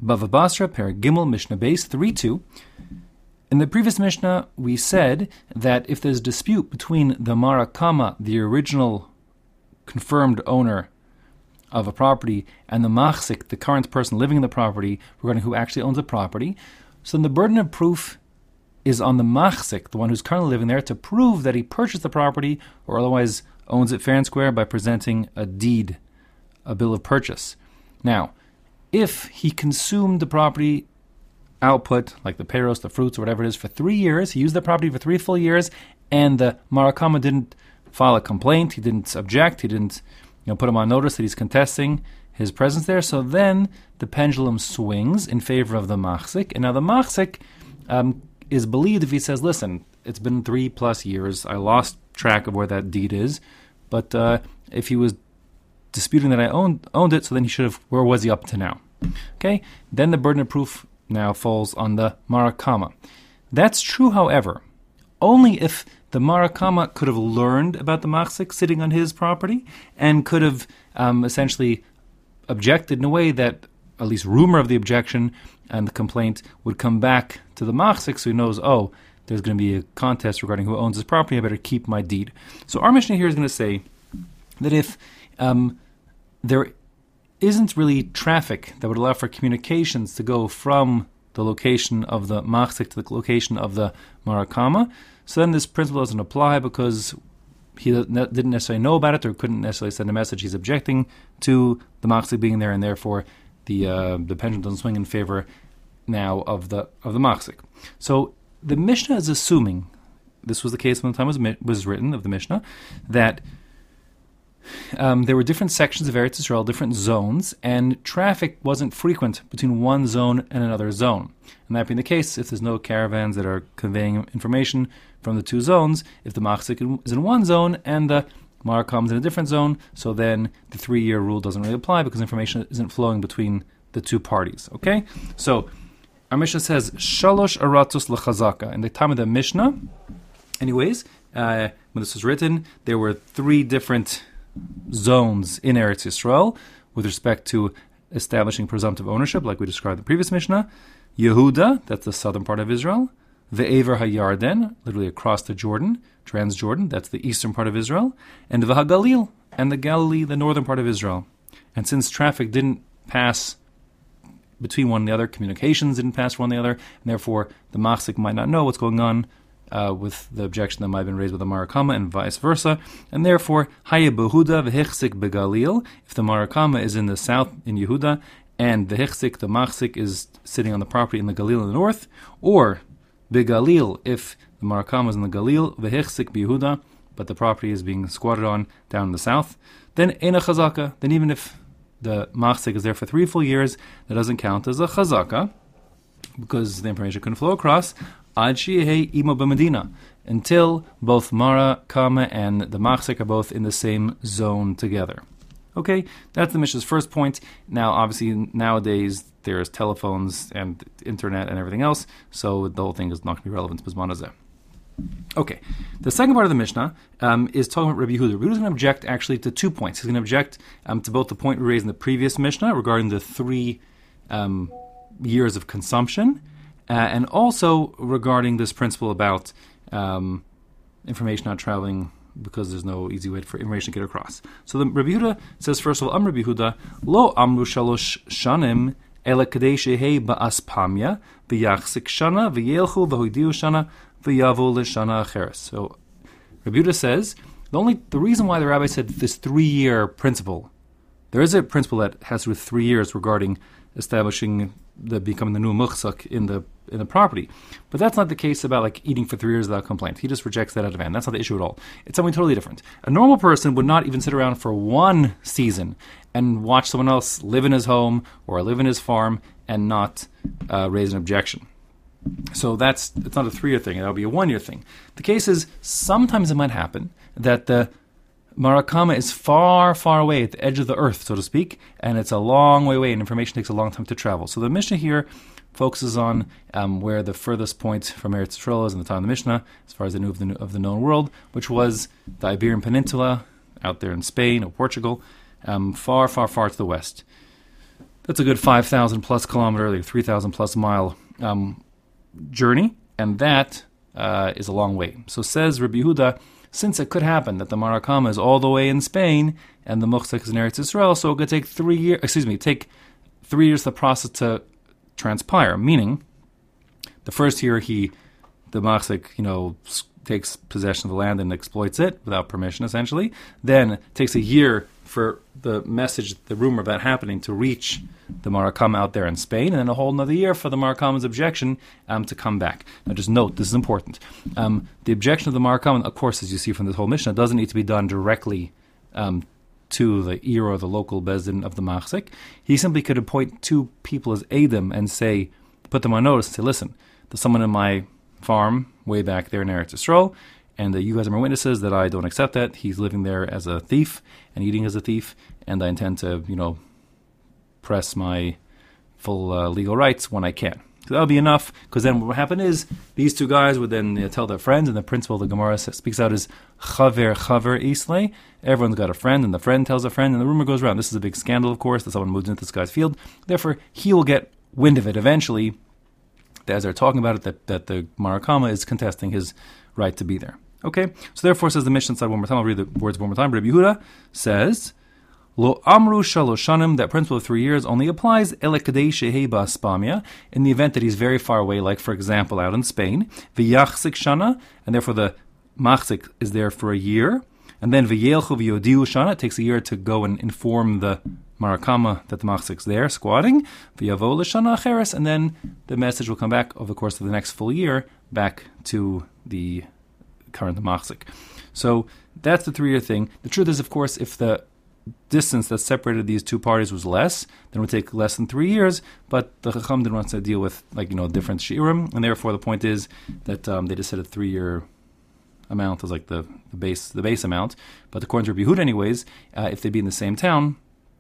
Bava Basra, Perek Gimel, Mishnah Beis 3:2. In the previous Mishnah, we said that if there's a dispute between the Marakama, the original confirmed owner of a property, and the Machzik, the current person living in the property, regarding who actually owns the property, so then the burden of proof is on the Machzik, the one who's currently living there, to prove that he purchased the property or otherwise owns it fair and square by presenting a deed, a bill of purchase. Now, if he consumed the property output, like the peros, the fruits, or whatever it is, for 3 years, he used the property for 3 full years, and the Marakama didn't file a complaint, he didn't object, he didn't put him on notice that he's contesting his presence there, so then the pendulum swings in favor of the Machzik, and now the Machzik is believed if he says, listen, it's been 3+ years, I lost track of where that deed is, but if he was disputing that I owned it, so then he should have, where was he up to now? Okay, then the burden of proof now falls on the Marakama. That's true, however, only if the Marakama could have learned about the Machzik sitting on his property and could have essentially objected in a way that at least rumor of the objection and the complaint would come back to the Machzik, so he knows, oh, there's going to be a contest regarding who owns this property, I better keep my deed. So our Mishnah here is going to say that if there isn't really traffic that would allow for communications to go from the location of the Machzik to the location of the Marakama, so then this principle doesn't apply because he didn't necessarily know about it or couldn't necessarily send a message. He's objecting to the Machzik being there, and therefore the pendulum doesn't swing in favor now of the Machzik. So the Mishnah is assuming, this was the case when the time was written of the Mishnah, that there were different sections of Eretz Yisrael, different zones, and traffic wasn't frequent between one zone and another zone. And that being the case, if there's no caravans that are conveying information from the two zones, if the Machzik is in one zone and the Marakam is in a different zone, so then the 3-year rule doesn't really apply because information isn't flowing between the two parties. Okay? So, our Mishnah says, Shalosh Aratus L'Chazaka. In the time of the Mishnah, anyways, when this was written, there were 3 different zones in Eretz Yisrael with respect to establishing presumptive ownership, like we described in the previous Mishnah. Yehuda, that's the southern part of Israel. Ve'ever HaYarden, literally across the Jordan, Transjordan, that's the eastern part of Israel. And V'haGalil, and the Galilee, the northern part of Israel. And since traffic didn't pass between one and the other, communications didn't pass from one and the other, and therefore the Machzik might not know what's going on with the objection that might have been raised with the Marakama and vice versa. And therefore, Haya Behuda v'hichzik begalil, if the Marakama is in the south in Yehuda, and the hichzik, the Machzik, is sitting on the property in the Galil in the north, or begalil, if the Marakama is in the Galil, v'hichzik beYehuda, but the property is being squatted on down in the south, then Eina Chazaka, then even if the Machzik is there for 3 full years, that doesn't count as a Chazaka, because the information couldn't flow across, Ad Sheyehei Imo B'Medina, until both Marakama and the Machzik are both in the same zone together. Okay, that's the Mishnah's first point. Now, obviously, nowadays, there's telephones and internet and everything else, so the whole thing is not going to be relevant to Bisman Hazeh. Okay, the second part of the Mishnah is talking about Rabbi Yehuda. Rabbi Yehuda is going to object actually to 2 points. He's going to object to both the point we raised in the previous Mishnah regarding the 3 years of consumption, and also regarding this principle about information not traveling because there's no easy way for information to get across. So the Rabbi Yehuda says, first of all, Rabbi Yehuda, Lo amru shalosh shanim ela kadei shehei ba'as pamya v'yachzik shana v'yelchu v'hoidiu shana v'yavu l'shana acheres. So Rabbi Yehuda says, the reason why the rabbi said this 3-year principle, there is a principle that has to do with 3 years regarding establishing becoming the new muchzak in the property. But that's not the case about like eating for 3 years without complaint. He just rejects that out of hand. That's not the issue at all. It's something totally different. A normal person would not even sit around for 1 season and watch someone else live in his home or live in his farm and not raise an objection. So it's not a 3-year thing. That would be a 1-year thing. The case is, sometimes it might happen that the Marakama is far, far away at the edge of the earth, so to speak, and it's a long way away, and information takes a long time to travel. So the Mishnah here focuses on where the furthest point from Eretz Yisrael is in the time of the Mishnah, as far as they knew of the known world, which was the Iberian Peninsula, out there in Spain or Portugal, far, far, far to the west. That's a good 5,000 plus kilometer, like 3,000 plus mile journey, and that is a long way. So says Rabbi Yehuda, since it could happen that the Marakama is all the way in Spain and the Muchzik is in Eretz Yisrael, so it could take 3 years. Take 3 years for the process to transpire. Meaning, the first year the Muchzik, takes possession of the land and exploits it without permission, essentially. Then it takes a year for the message, the rumor about happening to reach the Marakama out there in Spain, and then a whole another year for the Marakama's objection to come back. Now just note, this is important. The objection of the Marakama, of course, as you see from this whole Mishnah, doesn't need to be done directly to the ear or the local bezdin of the Machzik. He simply could appoint two people as Eidim and say, put them on notice and say, listen, there's someone in my farm way back there in Eretz Yisrael, and you guys are my witnesses that I don't accept that. He's living there as a thief and eating as a thief, and I intend to, press my full legal rights when I can. So that'll be enough, because then what will happen is these two guys would then tell their friends, and the principle the Gemara speaks out is chaver islay. Everyone's got a friend, and the friend tells a friend, and the rumor goes around. This is a big scandal, of course, that someone moves into this guy's field. Therefore, he will get wind of it eventually, as they're talking about it, that the Marakama is contesting his right to be there. Okay? So therefore, says the Mishnah side one more time, I'll read the words one more time. Rabbi Yehuda says, Lo amru shaloshanim, that principle of 3 years only applies elekadei shehei ba'aspamia, in the event that he's very far away, like, for example, out in Spain, v'yachzik shana, and therefore the machzik is there for a year, and then v'yelchu v'yodiu shana, it takes a year to go and inform the Marakama that the Machzik's there, squatting, v'yavo l'shana acheres, and then the message will come back over the course of the next full year, back to the current Machzik. So that's the 3 year thing. The truth is, of course, if the distance that separated these two parties was less, then it would take less than 3 years, but the Chacham didn't want to deal with, different shiurim, and therefore the point is that they just said a 3 year amount as like the base amount. But according to Rabbi Yehuda anyways, if they'd be in the same town,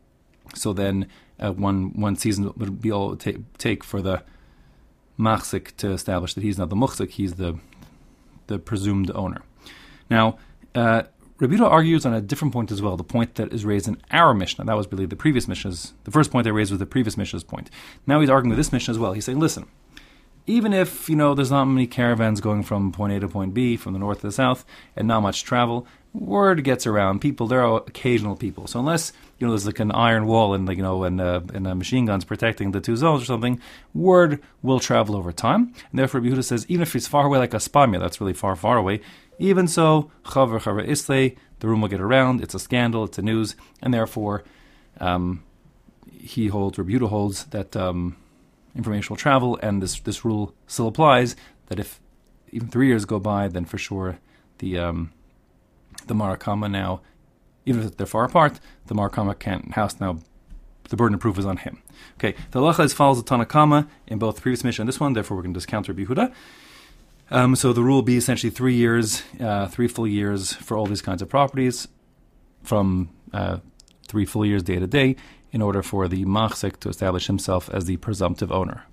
so then one season would be all it would take for the machzik to establish that he's not the muchzik, he's the presumed owner. Now, Rabbi Yehuda argues on a different point as well, the point that is raised in our Mishnah. That was really the previous Mishnah's, the first point I raised was the previous Mishnah's point. Now he's arguing with this Mishnah as well. He's saying, listen, even if, there's not many caravans going from point A to point B, from the north to the south, and not much travel, word gets around. People, there are occasional people. So unless, there's like an iron wall and, and machine guns protecting the two zones or something, word will travel over time. And therefore, Yehuda says, even if it's far away like Aspamia, that's really far, far away, even so, chaver islay, the rumor will get around, it's a scandal, it's a news, and therefore, Rabbi Yehuda holds that information will travel, and this rule still applies, that if even 3 years go by, then for sure the Marakama now, even if they're far apart, the Marakama can't house now. The burden of proof is on him. Okay, the halacha is follows the Tanakama in both the previous Mishnah and this one, therefore we're going to discount Rabbi Yehuda. So the rule will be essentially 3 years, 3 full years for all these kinds of properties, from 3 full years day to day, in order for the machzik to establish himself as the presumptive owner.